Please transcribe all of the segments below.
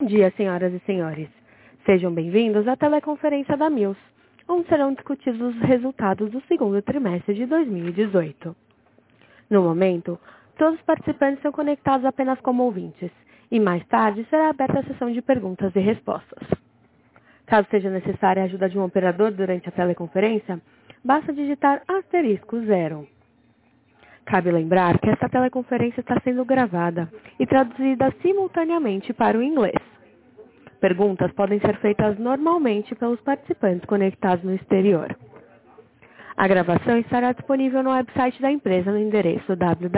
dia, senhoras e senhores. Sejam bem-vindos à teleconferência da Mills, onde serão discutidos os resultados do segundo trimestre de 2018. No momento, todos os participantes são conectados apenas como ouvintes, e mais tarde será aberta a sessão de perguntas e respostas. Caso seja necessária a ajuda de um operador durante a teleconferência, basta digitar *0. Cabe lembrar que esta teleconferência está sendo gravada e traduzida simultaneamente para o inglês. Perguntas podem ser feitas normalmente pelos participantes conectados no exterior. A gravação estará disponível no website da empresa no endereço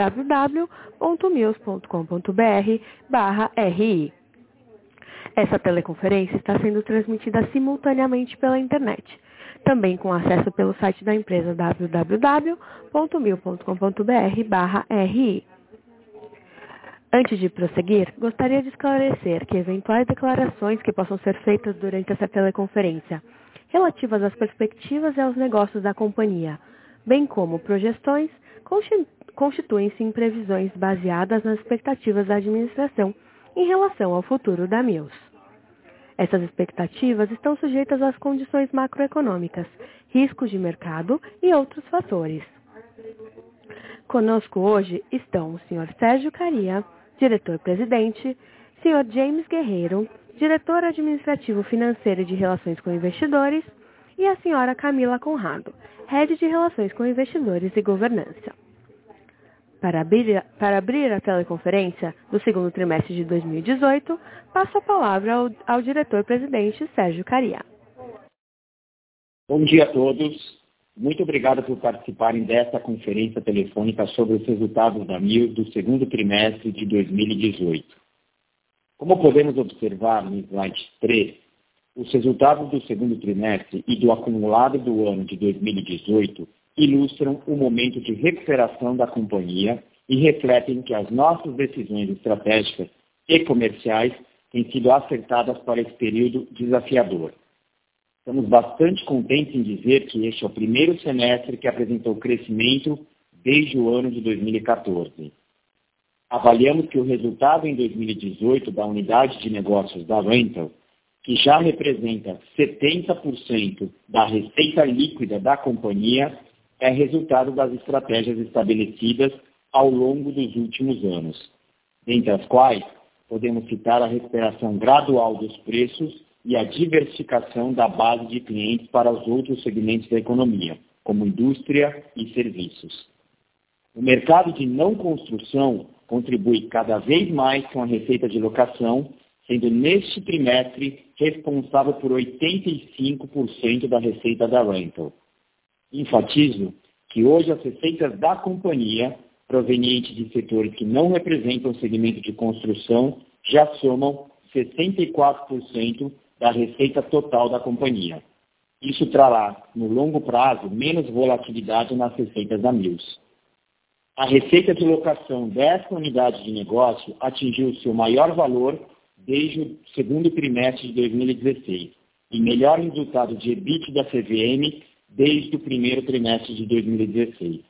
www.mills.com.br/ri. Essa teleconferência está sendo transmitida simultaneamente pela internet, também com acesso pelo site da empresa www.mil.com.br/ri. Antes de prosseguir, gostaria de esclarecer que eventuais declarações que possam ser feitas durante essa teleconferência, relativas às perspectivas e aos negócios da companhia, bem como projeções, constituem-se em previsões baseadas nas expectativas da administração em relação ao futuro da Mills. Essas expectativas estão sujeitas às condições macroeconômicas, riscos de mercado e outros fatores. Conosco hoje estão o Sr. Sérgio Kariya, diretor-presidente, Sr. James Guerreiro, diretor administrativo financeiro e de relações com investidores, e a Sra. Camila Conrado, head de relações com investidores e governança. Para abrir a teleconferência do segundo trimestre de 2018, passo a palavra ao diretor-presidente Sérgio Kariya. Bom dia a todos. Muito obrigado por participarem desta conferência telefônica sobre os resultados da Mills do segundo trimestre de 2018. Como podemos observar no slide 3, os resultados do segundo trimestre e do acumulado do ano de 2018 ilustram o momento de recuperação da companhia e refletem que as nossas decisões estratégicas e comerciais têm sido acertadas para esse período desafiador. Estamos bastante contentes em dizer que este é o primeiro semestre que apresentou crescimento desde o ano de 2014. Avaliamos que o resultado em 2018 da unidade de negócios da Rental, que já representa 70% da receita líquida da companhia, é resultado das estratégias estabelecidas ao longo dos últimos anos, dentre as quais podemos citar a recuperação gradual dos preços e a diversificação da base de clientes para os outros segmentos da economia, como indústria e serviços. O mercado de não construção contribui cada vez mais com a receita de locação, sendo neste trimestre responsável por 85% da receita da Rental. Enfatizo que hoje as receitas da companhia, provenientes de setores que não representam o segmento de construção, já somam 64% da receita total da companhia. Isso trará, no longo prazo, menos volatilidade nas receitas da Mills. A receita de locação desta unidade de negócio atingiu seu maior valor desde o segundo trimestre de 2016 e melhor resultado de EBIT da CVM desde o primeiro trimestre de 2016.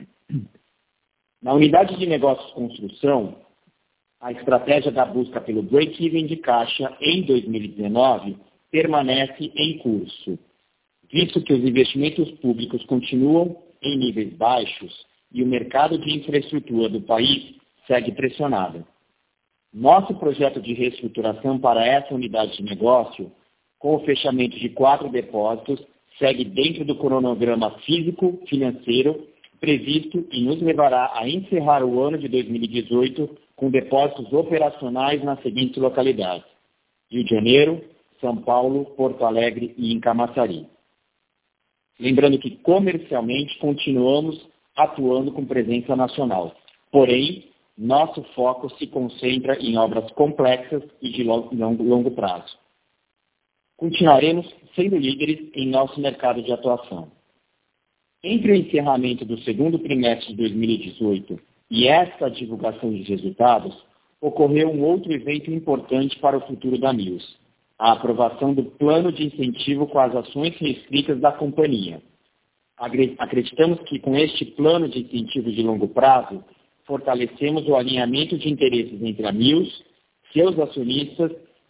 Na unidade de negócios construção, a estratégia da busca pelo break-even de caixa em 2019 permanece em curso, visto que os investimentos públicos continuam em níveis baixos e o mercado de infraestrutura do país segue pressionado. Nosso projeto de reestruturação para essa unidade de negócio, com o fechamento de 4 depósitos, segue dentro do cronograma físico-financeiro previsto e nos levará a encerrar o ano de 2018 com depósitos operacionais nas seguintes localidades: Rio de Janeiro, São Paulo, Porto Alegre e em Camaçari. Lembrando que comercialmente continuamos atuando com presença nacional, porém, nosso foco se concentra em obras complexas e de longo prazo. Continuaremos sendo líderes em nosso mercado de atuação. Entre o encerramento do segundo trimestre de 2018 e esta divulgação de resultados, ocorreu um outro evento importante para o futuro da Mills, a aprovação do plano de incentivo com as ações restritas da companhia. Acreditamos que com este plano de incentivo de longo prazo, fortalecemos o alinhamento de interesses entre a Mills, seus acionistas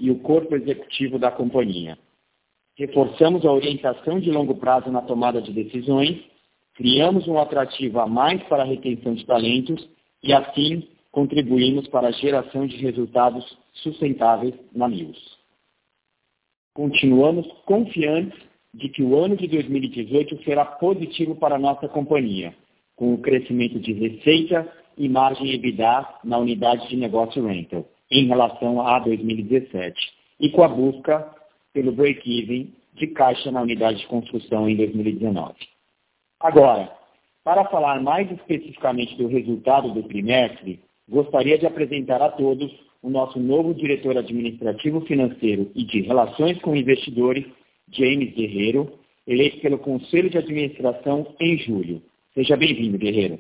e o corpo executivo da companhia. Reforçamos a orientação de longo prazo na tomada de decisões, criamos um atrativo a mais para a retenção de talentos e, assim, contribuímos para a geração de resultados sustentáveis na Mills. Continuamos confiantes de que o ano de 2018 será positivo para a nossa companhia, com o crescimento de receita e margem EBITDA na unidade de negócio rental, em relação a 2017, e com a busca pelo break-even de caixa na unidade de construção em 2019. Agora, para falar mais especificamente do resultado do trimestre, gostaria de apresentar a todos o nosso novo diretor administrativo financeiro e de relações com investidores, James Guerreiro, eleito pelo Conselho de Administração em julho. Seja bem-vindo, Guerreiro.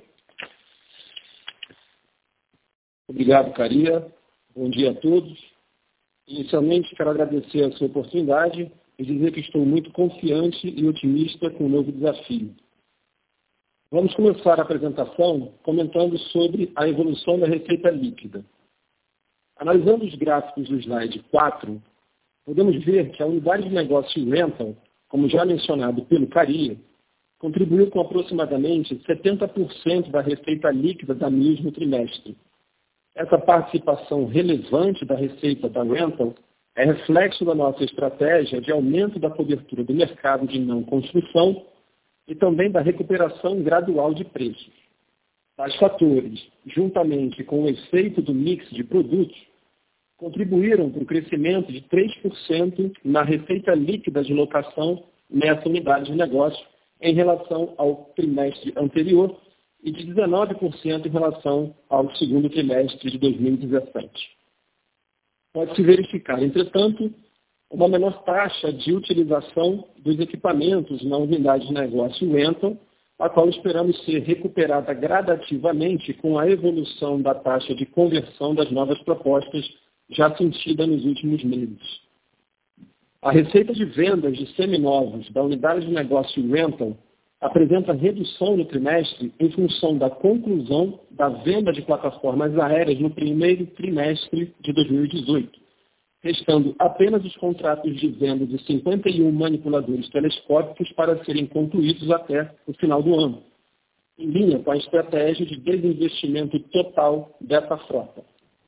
Obrigado, Caria. Bom dia a todos. Inicialmente, quero agradecer a sua oportunidade e dizer que estou muito confiante e otimista com o novo desafio. Vamos começar a apresentação comentando sobre a evolução da receita líquida. Analisando os gráficos do slide 4, podemos ver que a unidade de negócio rental, como já mencionado pelo Caria, contribuiu com aproximadamente 70% da receita líquida da Mills no trimestre. Essa participação relevante da receita da rental é reflexo da nossa estratégia de aumento da cobertura do mercado de não construção e também da recuperação gradual de preços. Tais fatores, juntamente com o efeito do mix de produtos, contribuíram para o crescimento de 3% na receita líquida de locação nessa unidade de negócio em relação ao trimestre anterior e de 19% em relação ao segundo trimestre de 2017. Pode-se verificar, entretanto, uma menor taxa de utilização dos equipamentos na unidade de negócio rental, a qual esperamos ser recuperada gradativamente com a evolução da taxa de conversão das novas propostas já sentida nos últimos meses. A receita de vendas de seminovos da unidade de negócio rental apresenta redução no trimestre em função da conclusão da venda de plataformas aéreas no primeiro trimestre de 2018, restando apenas os contratos de venda de 51 manipuladores telescópicos para serem concluídos até o final do ano, em linha com a estratégia de desinvestimento total dessa frota.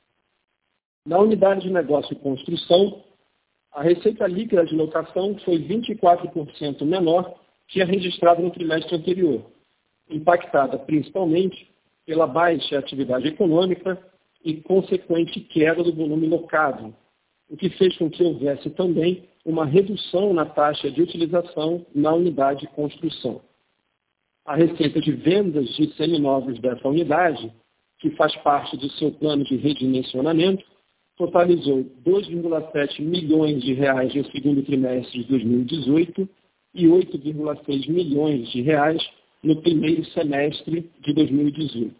Na unidade de negócio construção, a receita líquida de locação foi 24% menor que a registrada no trimestre anterior, impactada principalmente pela baixa atividade econômica e consequente queda do volume locado, o que fez com que houvesse também uma redução na taxa de utilização na unidade de construção. A receita de vendas de seminovos dessa unidade, que faz parte do seu plano de redimensionamento, totalizou 2,7 milhões de reais no segundo trimestre de 2018 e 8,6 milhões de reais no primeiro semestre de 2018.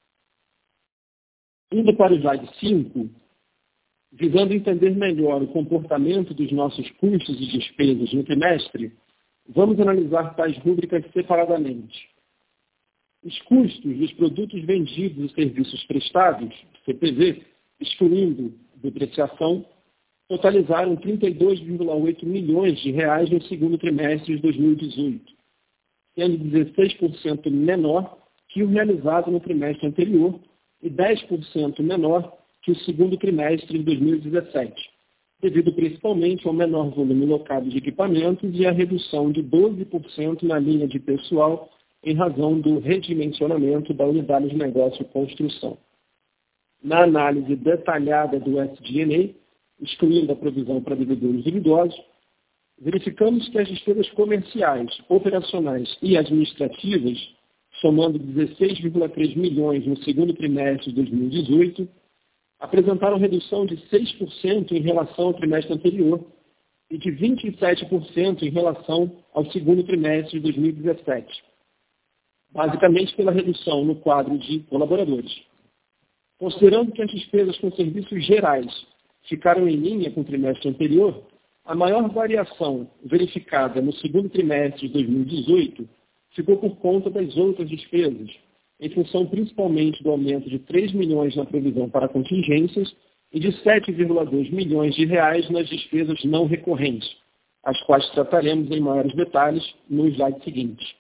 Indo para o slide 5, visando entender melhor o comportamento dos nossos custos e despesas no trimestre, vamos analisar tais rúbricas separadamente. Os custos dos produtos vendidos e serviços prestados, CPV, excluindo depreciação, totalizaram 32,8 milhões de reais no segundo trimestre de 2018, sendo 16% menor que o realizado no trimestre anterior e 10% menor que o segundo trimestre de 2017, devido principalmente ao menor volume locado de equipamentos e à redução de 12% na linha de pessoal em razão do redimensionamento da unidade de negócio construção. Na análise detalhada do SG&A, excluindo a provisão para devedores duvidosos, verificamos que as despesas comerciais, operacionais e administrativas, somando 16,3 milhões no segundo trimestre de 2018, apresentaram redução de 6% em relação ao trimestre anterior e de 27% em relação ao segundo trimestre de 2017, basicamente pela redução no quadro de colaboradores. Considerando que as despesas com serviços gerais ficaram em linha com o trimestre anterior, a maior variação verificada no segundo trimestre de 2018 ficou por conta das outras despesas, em função principalmente do aumento de 3 milhões na provisão para contingências e de 7,2 milhões de reais nas despesas não recorrentes, as quais trataremos em maiores detalhes no slide seguinte.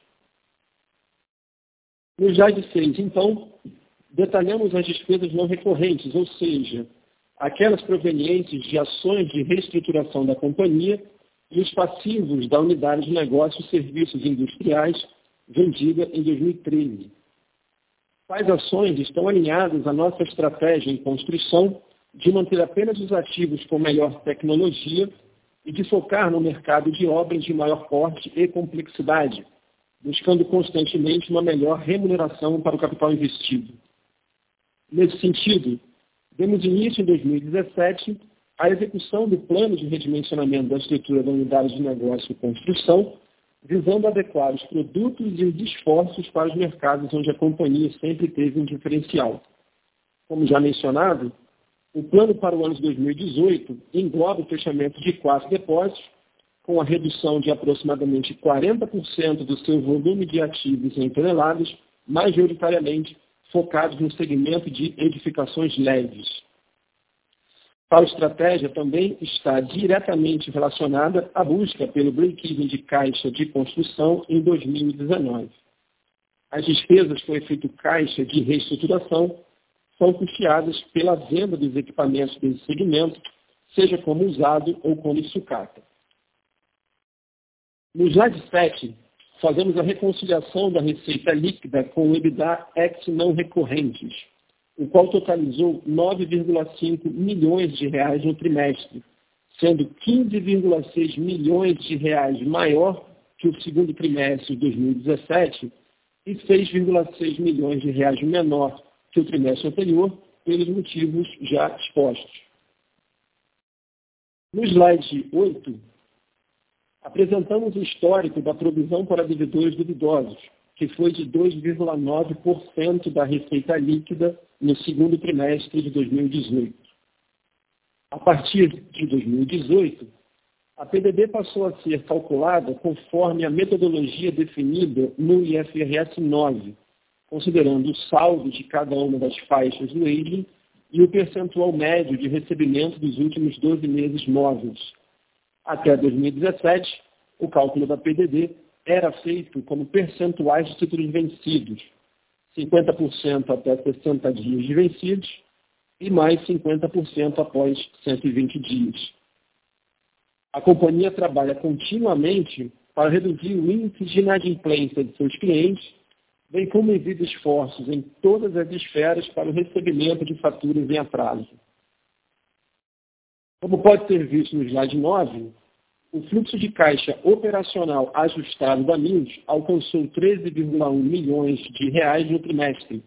No slide 6, então, detalhamos as despesas não recorrentes, ou seja, aquelas provenientes de ações de reestruturação da companhia e os passivos da unidade de negócios e serviços industriais vendida em 2013. Tais ações estão alinhadas à nossa estratégia em construção de manter apenas os ativos com melhor tecnologia e de focar no mercado de obras de maior porte e complexidade, buscando constantemente uma melhor remuneração para o capital investido. Nesse sentido, demos início em 2017 à execução do plano de redimensionamento da estrutura da unidade de negócio e construção, visando adequar os produtos e os esforços para os mercados onde a companhia sempre teve um diferencial. Como já mencionado, o plano para o ano de 2018 engloba o fechamento de 4 depósitos, com a redução de aproximadamente 40% do seu volume de ativos em toneladas, majoritariamente focados no segmento de edificações leves. Tal estratégia também está diretamente relacionada à busca pelo break-even de caixa de construção em 2019. As despesas com efeito caixa de reestruturação são custeadas pela venda dos equipamentos desse segmento, seja como usado ou como sucata. No slide 7, fazemos a reconciliação da receita líquida com o EBITDA ex não recorrentes, o qual totalizou 9,5 milhões de reais no trimestre, sendo 15,6 milhões de reais maior que o segundo trimestre de 2017 e 6,6 milhões de reais menor que o trimestre anterior, pelos motivos já expostos. No slide 8, apresentamos o histórico da provisão para devedores duvidosos, que foi de 2,9% da receita líquida no segundo trimestre de 2018. A partir de 2018, a PDD passou a ser calculada conforme a metodologia definida no IFRS 9, considerando o saldo de cada uma das faixas do aging e o percentual médio de recebimento dos últimos 12 meses móveis. Até 2017, o cálculo da PDD era feito como percentuais de títulos vencidos, 50% até 60 dias de vencidos e mais 50% após 120 dias. A companhia trabalha continuamente para reduzir o índice de inadimplência de seus clientes, bem como exige esforços em todas as esferas para o recebimento de faturas em atraso. Como pode ser visto no slide 9, o fluxo de caixa operacional ajustado da Mills alcançou 13,1 milhões de reais no trimestre,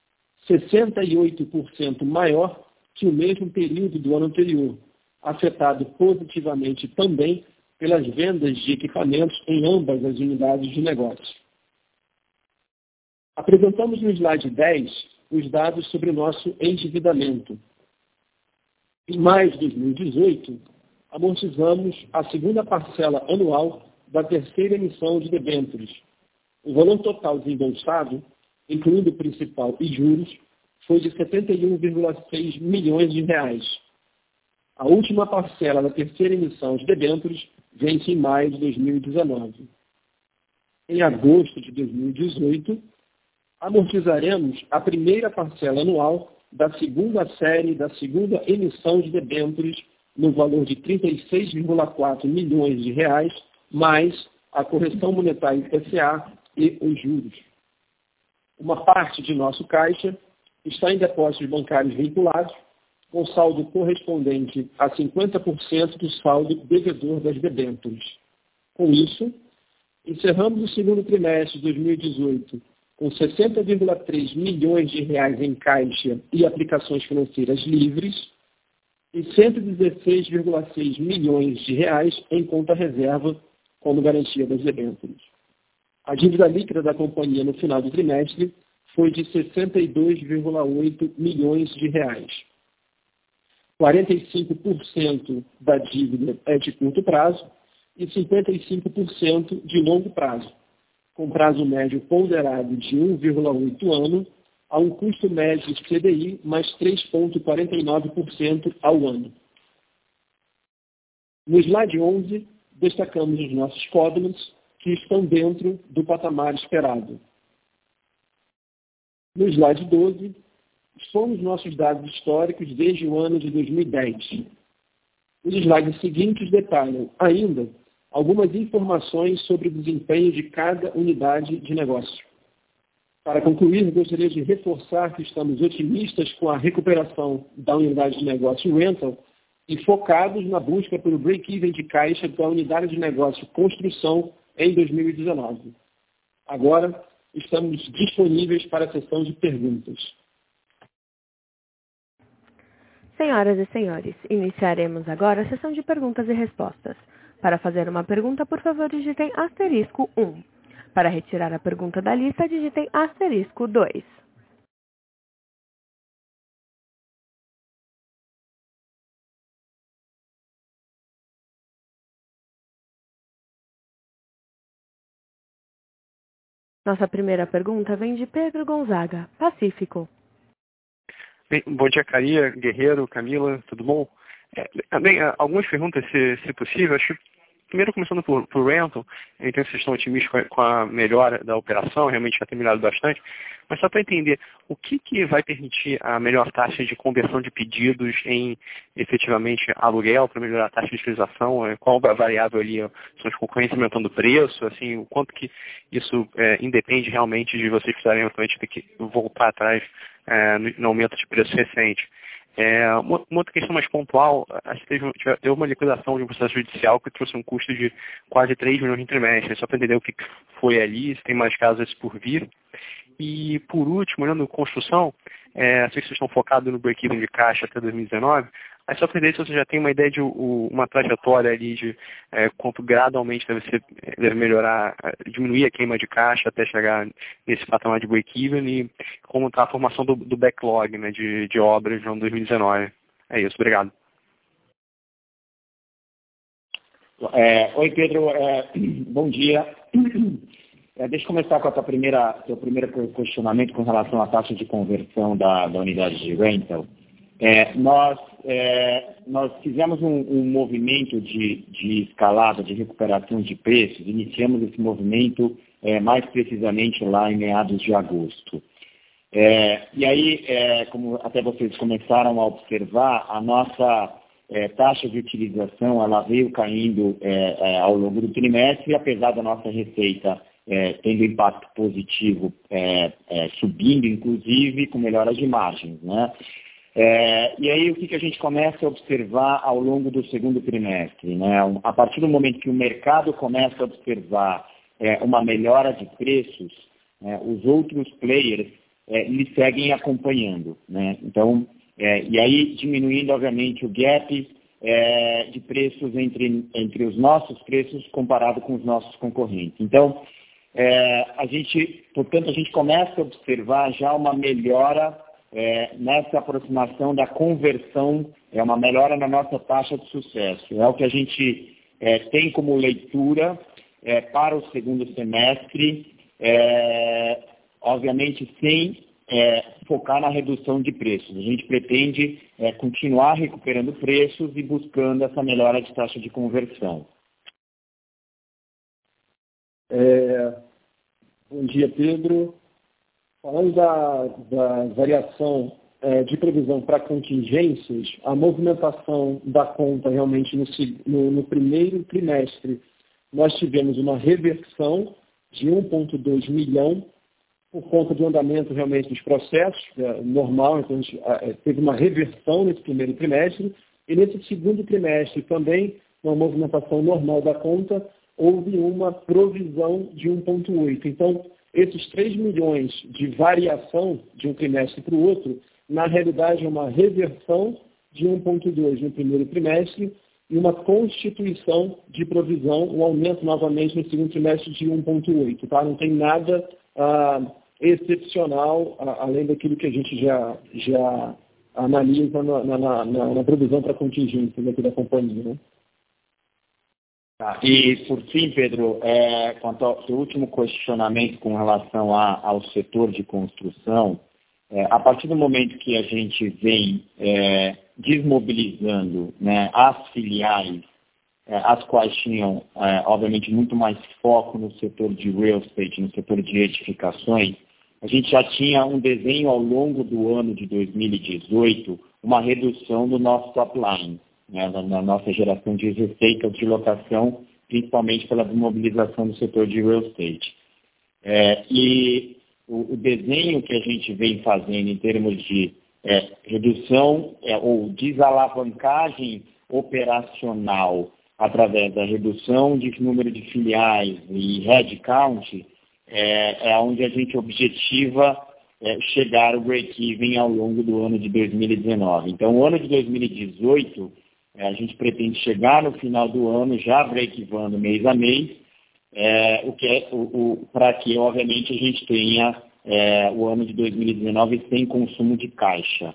68% maior que o mesmo período do ano anterior, afetado positivamente também pelas vendas de equipamentos em ambas as unidades de negócio. Apresentamos no slide 10 os dados sobre o nosso endividamento. Em maio de 2018, amortizamos a segunda parcela anual da terceira emissão de debêntures. O valor total desembolsado, incluindo o principal e juros, foi de 71,6 milhões de reais. A última parcela da terceira emissão de debêntures vence em maio de 2019. Em agosto de 2018, amortizaremos a primeira parcela anual da segunda série da segunda emissão de debêntures no valor de 36,4 milhões de reais, mais a correção monetária IPCA e os juros. Uma parte de nosso caixa está em depósitos bancários vinculados, com saldo correspondente a 50% do saldo devedor das debêntures. Com isso, encerramos o segundo trimestre de 2018 com 60,3 milhões de reais em caixa e aplicações financeiras livres e 116,6 milhões de reais em conta reserva como garantia das debêntures. A dívida líquida da companhia no final do trimestre foi de 62,8 milhões de reais. 45% da dívida é de curto prazo e 55% de longo prazo, com prazo médio ponderado de 1,8 ano, a um custo médio de CDI mais 3,49% ao ano. No slide 11, destacamos os nossos covenants, que estão dentro do patamar esperado. No slide 12, expomos nossos dados históricos desde o ano de 2010. Os slides seguintes detalham ainda algumas informações sobre o desempenho de cada unidade de negócio. Para concluir, gostaria de reforçar que estamos otimistas com a recuperação da unidade de negócio rental e focados na busca pelo break-even de caixa da unidade de negócio construção em 2019. Agora, estamos disponíveis para a sessão de perguntas. Senhoras e senhores, iniciaremos agora a sessão de perguntas e respostas. Para fazer uma pergunta, por favor, digitem asterisco 1. Para retirar a pergunta da lista, digitem asterisco 2. Nossa primeira pergunta vem de Pedro Gonzaga, Pacífico. Bem, bom dia, Caria, Guerreiro, Camila, tudo bom? Algumas perguntas, se possível. Acho que, primeiro, começando por rental, eu entendo que vocês estão otimistas com a melhora da operação, realmente já tem melhorado bastante, mas só para entender, o que vai permitir a melhor taxa de conversão de pedidos em, efetivamente, aluguel, para melhorar a taxa de utilização? Qual a variável ali? São os concorrentes aumentando o preço? Assim, o quanto que isso independe realmente de vocês precisarem eventualmente ter que voltar atrás no aumento de preço recente? Uma outra questão mais pontual, acho que teve uma liquidação de um processo judicial que trouxe um custo de quase 3 milhões de trimestre, só para entender o que foi ali, se tem mais casos por vir. E, por último, olhando construção, sei que vocês estão focados no break-even de caixa até 2019, mas só para entender se você já tem uma ideia de uma trajetória ali de quanto gradualmente deve melhorar, diminuir a queima de caixa até chegar nesse patamar de break-even e como está a formação do backlog, né, de obras no ano 2019. É isso, obrigado. Oi, Pedro, bom dia. Deixa eu começar com teu primeiro questionamento com relação à taxa de conversão da unidade de rental. Nós fizemos um movimento de escalada, de recuperação de preços, iniciamos esse movimento mais precisamente lá em meados de agosto. E aí, como até vocês começaram a observar, a nossa taxa de utilização ela veio caindo ao longo do trimestre, apesar da nossa receita tendo impacto positivo, subindo inclusive com melhoras de margens, né? E aí o que a gente começa a observar ao longo do segundo trimestre, né? A partir do momento que o mercado começa a observar uma melhora de preços, os outros players lhe seguem acompanhando, né? Então, e aí diminuindo obviamente o gap de preços entre os nossos preços comparado com os nossos concorrentes. Então, portanto, a gente começa a observar já uma melhora nessa aproximação da conversão, uma melhora na nossa taxa de sucesso. É o que a gente tem como leitura para o segundo semestre, obviamente sem focar na redução de preços. A gente pretende continuar recuperando preços e buscando essa melhora de taxa de conversão. Bom dia, Pedro. Falando da variação de previsão para contingências, a movimentação da conta realmente no primeiro trimestre, nós tivemos uma reversão de 1,2 milhão por conta do andamento realmente dos processos, normal, então a gente teve uma reversão nesse primeiro trimestre, e nesse segundo trimestre também, uma movimentação normal da conta, houve uma provisão de 1,8. Então, esses 3 milhões de variação de um trimestre para o outro, na realidade é uma reversão de 1,2 no primeiro trimestre e uma constituição de provisão, um aumento novamente no segundo trimestre de 1,8. Tá? Não tem nada excepcional, além daquilo que a gente já analisa na provisão para contingências aqui da companhia. Né? E, por fim, Pedro, quanto ao seu último questionamento com relação ao setor de construção, A partir do momento que a gente vem desmobilizando, né, as filiais, as quais tinham, obviamente, muito mais foco no setor de real estate, no setor de edificações, a gente já tinha um desenho ao longo do ano de 2018, uma redução do nosso top line, né, na nossa geração de receitas de locação, principalmente pela desmobilização do setor de real estate. E o desenho que a gente vem fazendo em termos de redução ou desalavancagem operacional através da redução de número de filiais e headcount é onde a gente objetiva chegar ao break-even ao longo do ano de 2019. Então, o ano de 2018, a gente pretende chegar no final do ano já break-evando mês a mês, para que, obviamente, a gente tenha o ano de 2019 sem consumo de caixa.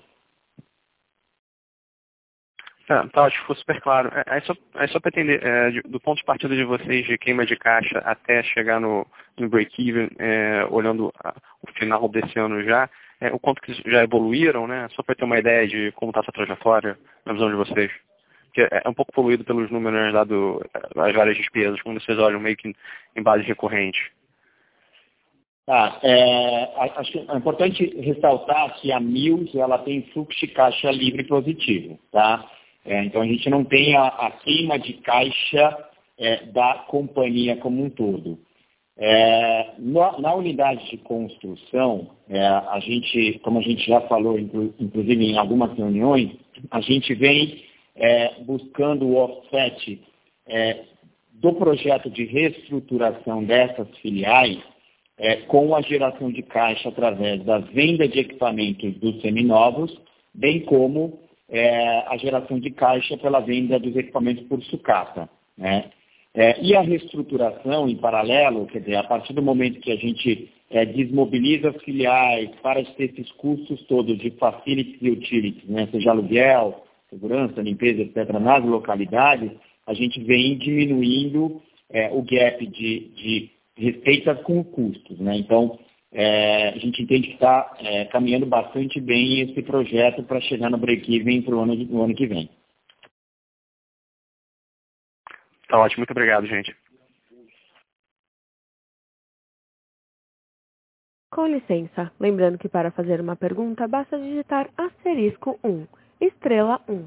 Tá ótimo, ficou super claro. Só para entender, do ponto de partida de vocês de queima de caixa até chegar no break-even, olhando o final desse ano já, o quanto que já evoluíram, né? Só para ter uma ideia de como está essa trajetória na visão de vocês. Porque é um pouco poluído pelos números lá das várias despesas, quando vocês olham meio que em base recorrente. Acho que é importante ressaltar que a Mills ela tem fluxo de caixa livre positivo, tá? Então, a gente não tem a queima de caixa da companhia como um todo. Na unidade de construção, como a gente já falou, inclusive em algumas reuniões, a gente vem buscando o offset do projeto de reestruturação dessas filiais com a geração de caixa através da venda de equipamentos dos seminovos, bem como a geração de caixa pela venda dos equipamentos por sucata, né? E a reestruturação em paralelo, quer dizer, a partir do momento que a gente desmobiliza as filiais para ter esses custos todos de facilities e utilities, né? Seja aluguel, segurança, limpeza, etc., nas localidades, a gente vem diminuindo o gap de receitas com custos, né? Então, a gente entende que está caminhando bastante bem esse projeto para chegar no break-even para o ano que vem. Tá ótimo, muito obrigado, gente. Com licença, lembrando que para fazer uma pergunta basta digitar *1, estrela 1.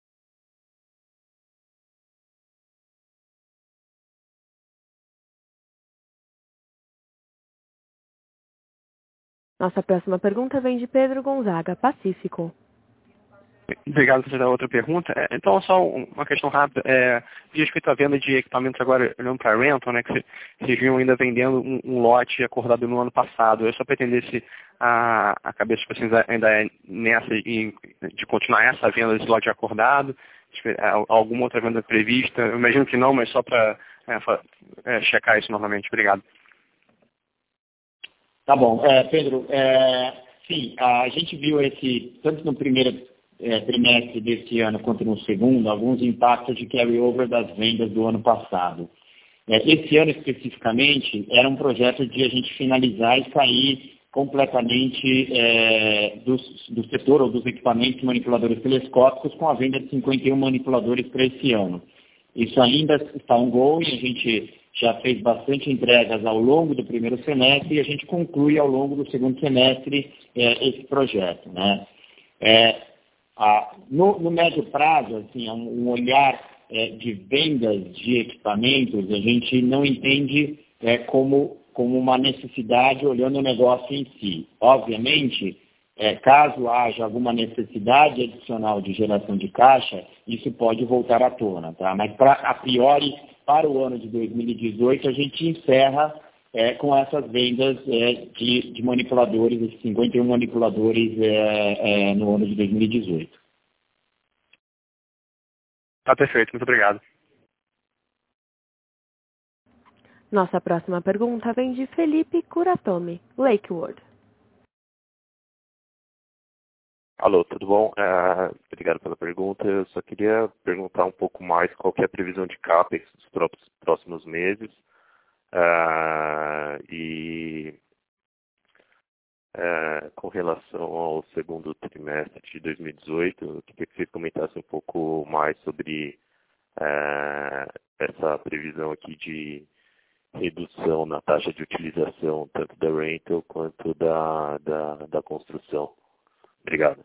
Nossa próxima pergunta vem de Pedro Gonzaga, Pacífico. Obrigado por você dar outra pergunta. Então, só uma questão rápida. Diz respeito à venda de equipamentos agora, olhando para a Rental, né, que vocês vinham ainda vendendo um lote acordado no ano passado. Eu só para entender se a cabeça de vocês ainda é nessa de continuar essa venda desse lote acordado, alguma outra venda prevista. Eu imagino que não, mas só para checar isso novamente. Obrigado. Tá bom. Pedro, sim, a gente viu tanto no primeiro trimestre desse ano quanto no segundo, alguns impactos de carry-over das vendas do ano passado. Esse ano especificamente era um projeto de a gente finalizar e sair completamente do setor ou dos equipamentos manipuladores telescópicos com a venda de 51 manipuladores para esse ano. Isso ainda está ongoing, a gente já fez bastante entregas ao longo do primeiro semestre e a gente conclui ao longo do segundo semestre esse projeto, né? No médio prazo, assim, um olhar de vendas de equipamentos, a gente não entende como uma necessidade olhando o negócio em si. Obviamente, caso haja alguma necessidade adicional de geração de caixa, isso pode voltar à tona, tá? Mas a priori, para o ano de 2018, a gente encerra com essas vendas de manipuladores, esses 51 manipuladores no ano de 2018. Tá perfeito, muito obrigado. Nossa próxima pergunta vem de Felipe Curatomi, Lakewood. Alô, tudo bom? Obrigado pela pergunta. Eu só queria perguntar um pouco mais qual que é a previsão de CAPEX dos próximos meses. E Com relação ao segundo trimestre de 2018, eu queria que vocês comentassem um pouco mais sobre essa previsão aqui de redução na taxa de utilização, tanto da rental quanto da construção. Obrigado.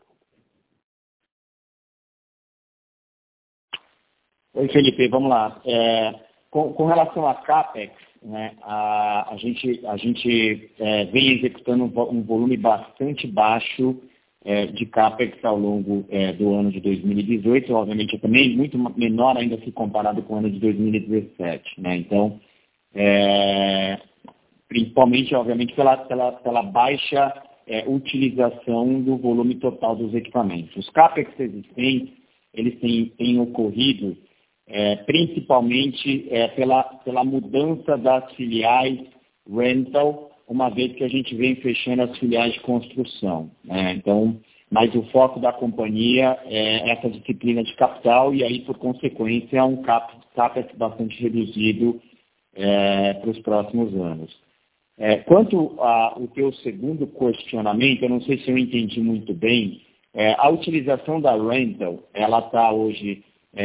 Oi, Felipe, vamos lá. Com relação a CAPEX, né, a gente vem executando um volume bastante baixo de CAPEX ao longo do ano de 2018, obviamente também muito menor ainda se comparado com o ano de 2017. Né? Então, principalmente, obviamente, pela baixa utilização do volume total dos equipamentos. Os CAPEX existentes, eles têm ocorrido principalmente pela mudança das filiais rental, uma vez que a gente vem fechando as filiais de construção. Né? Então, mas o foco da companhia é essa disciplina de capital e aí, por consequência, um CAPEX bastante reduzido para os próximos anos. Quanto ao teu segundo questionamento, eu não sei se eu entendi muito bem, a utilização da rental, ela está hoje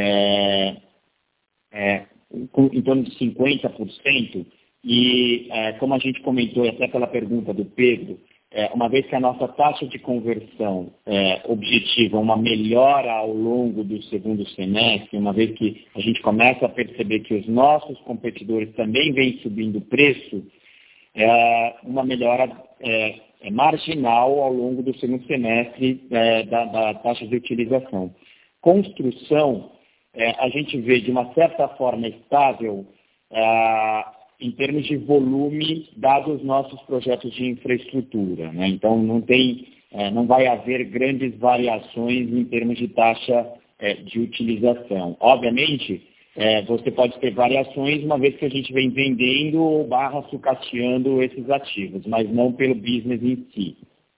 em torno de 50%, e como a gente comentou, até pela pergunta do Pedro, uma vez que a nossa taxa de conversão objetiva uma melhora ao longo do segundo semestre, uma vez que a gente começa a perceber que os nossos competidores também vêm subindo o preço, uma melhora marginal ao longo do segundo semestre da taxa de utilização. Construção, a gente vê de uma certa forma estável em termos de volume, dados os nossos projetos de infraestrutura. Né? Então, não vai haver grandes variações em termos de taxa de utilização. Obviamente, você pode ter variações uma vez que a gente vem vendendo ou sucateando esses ativos, mas não pelo business em si.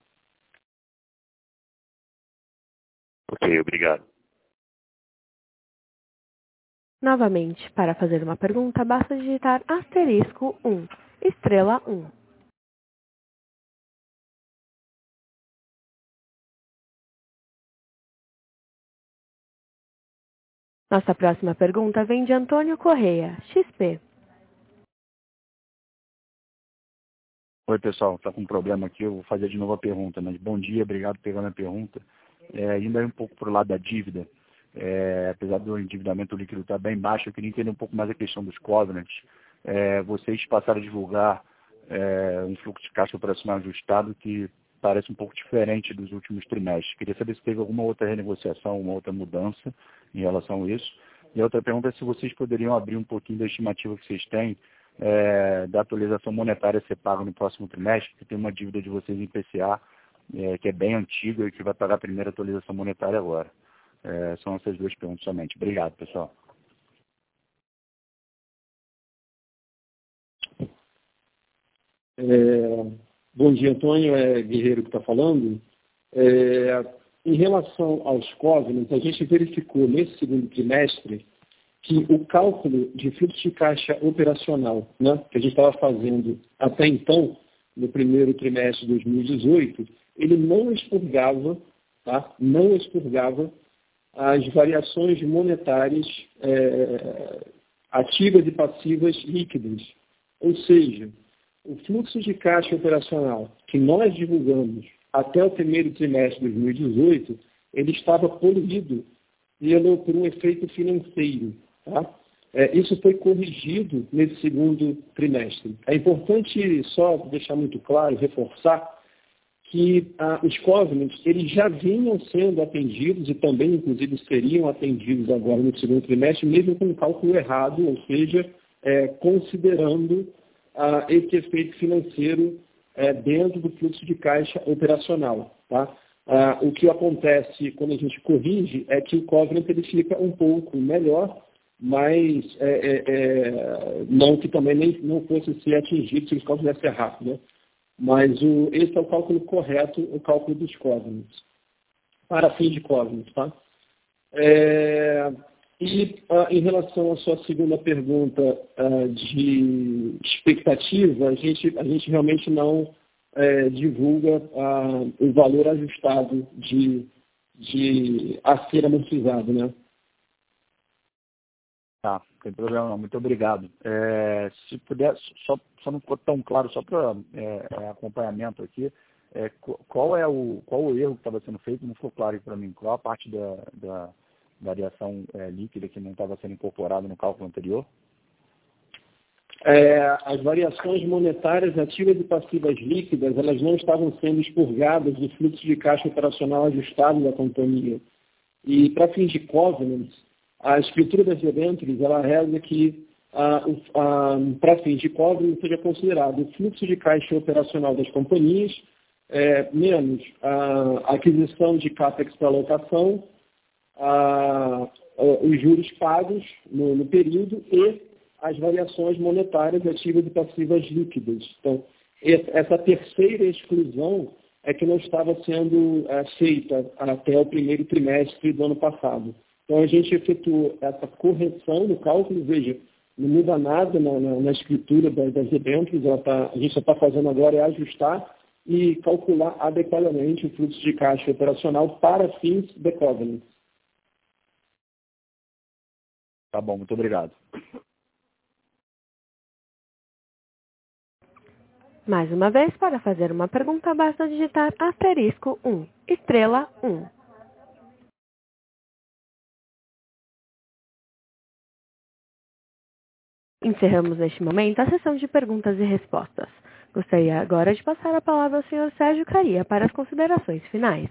Ok, obrigado. Novamente, para fazer uma pergunta, basta digitar asterisco 1, estrela 1. Nossa próxima pergunta vem de Antônio Correia, XP. Oi, pessoal, está com um problema aqui, eu vou fazer de novo a pergunta, mas bom dia, obrigado por pegar minha pergunta. Indo aí um pouco para o lado da dívida, apesar do endividamento líquido estar bem baixo, eu queria entender um pouco mais a questão dos covenants. Vocês passaram a divulgar um fluxo de caixa operacional ajustado que parece um pouco diferente dos últimos trimestres. Queria saber se teve alguma outra renegociação, uma outra mudança em relação a isso. E a outra pergunta é se vocês poderiam abrir um pouquinho da estimativa que vocês têm da atualização monetária a ser paga no próximo trimestre, porque tem uma dívida de vocês em PCA que é bem antiga e que vai pagar a primeira atualização monetária agora. São essas duas perguntas somente. Obrigado, pessoal. Bom dia, Antônio. Guerreiro que está falando. Em relação aos covenants, a gente verificou nesse segundo trimestre que o cálculo de fluxo de caixa operacional, né, que a gente estava fazendo até então, no primeiro trimestre de 2018, ele não expurgava, tá? Não expurgava as variações monetárias ativas e passivas líquidas. Ou seja, o fluxo de caixa operacional que nós divulgamos até o primeiro trimestre de 2018, ele estava poluído por um efeito financeiro. Tá? Isso foi corrigido nesse segundo trimestre. É importante só deixar muito claro, reforçar, que os covenants eles já vinham sendo atendidos e também, inclusive, seriam atendidos agora no segundo trimestre, mesmo com um cálculo errado, ou seja, considerando esse efeito financeiro dentro do fluxo de caixa operacional. Tá? O que acontece quando a gente corrige é que o covenant ele fica um pouco melhor, mas não que também não fosse ser atingido se os cálculos dessem errado, né? Mas esse é o cálculo correto, o cálculo dos covenants, para fim de covenants. Tá? Em relação à sua segunda pergunta de expectativa, a gente realmente não divulga o valor ajustado a ser amortizado, né? Tá, não tem problema não. Muito obrigado. Se puder, só não ficou tão claro, só para acompanhamento aqui, qual o erro que estava sendo feito? Não ficou claro para mim. Qual a parte da variação líquida que não estava sendo incorporada no cálculo anterior? As variações monetárias ativas e passivas líquidas, elas não estavam sendo expurgadas do fluxo de caixa operacional ajustado da companhia. E para fins de covenants, a escritura das debêntures, ela reza que para fins de covenants seja considerado o fluxo de caixa operacional das companhias, menos a aquisição de CAPEX para alocação, os juros pagos no período e as variações monetárias ativas e passivas líquidas. Então, essa terceira exclusão é que não estava sendo feita até o primeiro trimestre do ano passado. Então, a gente efetuou essa correção no cálculo, veja, não muda nada na escritura das debêntures, a gente só está fazendo agora é ajustar e calcular adequadamente o fluxo de caixa operacional para fins de covenants. Tá bom, muito obrigado. Mais uma vez, para fazer uma pergunta, basta digitar asterisco 1, estrela 1. Encerramos neste momento a sessão de perguntas e respostas. Gostaria agora de passar a palavra ao Sr. Sérgio Kariya para as considerações finais.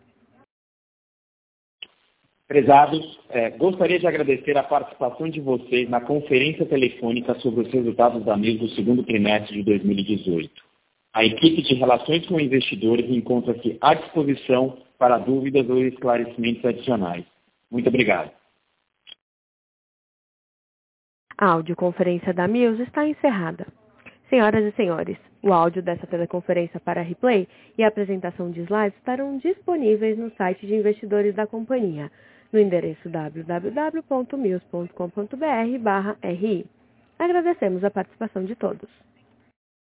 Prezados, gostaria de agradecer a participação de vocês na conferência telefônica sobre os resultados da MILS do segundo trimestre de 2018. A equipe de Relações com Investidores encontra-se à disposição para dúvidas ou esclarecimentos adicionais. Muito obrigado. A audioconferência da MILS está encerrada. Senhoras e senhores, o áudio dessa teleconferência para replay e a apresentação de slides estarão disponíveis no site de investidores da companhia, no endereço www.mils.com.br/ri. Agradecemos a participação de todos.